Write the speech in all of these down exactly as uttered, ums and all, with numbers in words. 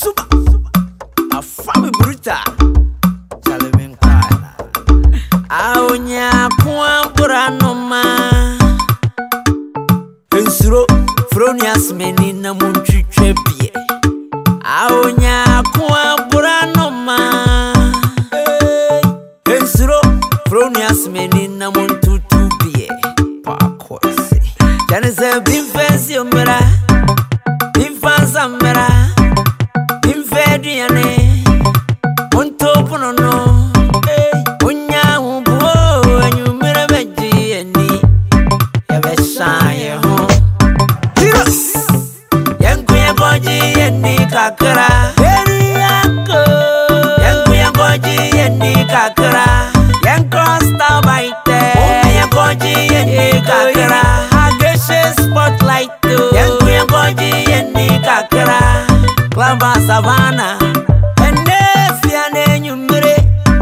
Super. A family bruta. Chalemin kwana. Aonya kwa burano ma. Ensuro fronias menina munchiche pie. Aonya kwa burano ma. Ensuro fronias menina muntutu pie. Pakwese. Janese bimfensi omera. Bimfansa mera. Bimfediane. Montopono no. Unya umbuo anyumira beji eni. Yabeshaye ho. Yankuye boji eni kakara. Eri yanko. Yankuye boji eni kakara. Yanko star baite. Yankuye boji eni kakara. Hageshe spotlight. Yankuye boji eni kakara. Klamba savana. Enefia ne nyumire.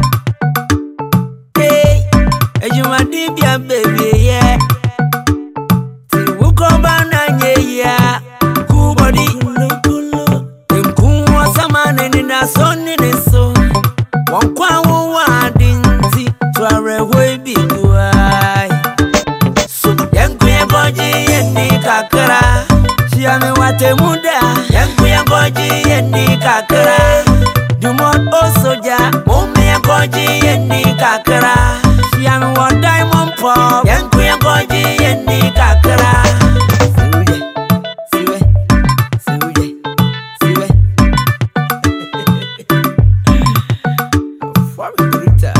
Hey, ejumadibia baby yeah. Ti wukoba na nyeya. Kubodi ulukulo. Imkuwa samane nina soni neso. Wankwa uwa dinti. Tware webi guai. Yankuye boji yeni kakara. Shiame wate muda. Yankuye boji yeni kakara. Dumot osoja. Mumia boji yeni kakara. Shiame wa diamond pop. Yankuye boji yeni kakara. Siwe, siwe, siwe, siwe. Fami bruta.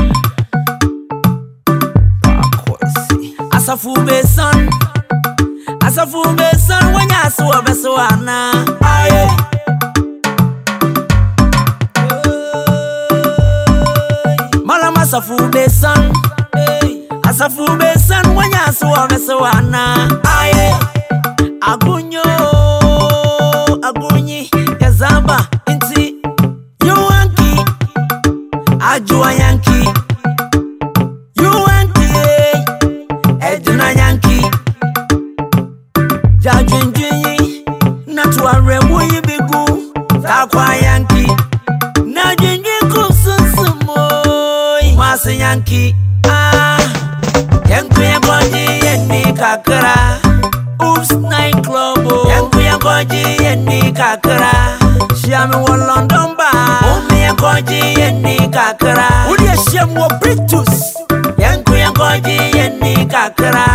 Pakwesi. Asafu beson. Asafu beson. Wanya suwa besoana. Aye. Malama asafu beson. Asafu beson. Wanya suwa besoana. Aye. Agunyo. Agunyi. Yazaba. Inti. Yuanki. Ajua yanki. Yuanki. Edina yanki. Jajinjinyi. Natuare wuyi bigu. Takwa yanki. Najinji kusunsumoy. Masi yanki. Ah. Yankuye boji yeni kakara. Oops night club. Yankuye boji yeni kakara. Shiame wo London bar. Umi boji yeni kakara. Udi shiam wo Britus. Yankuye boji yeni kakara.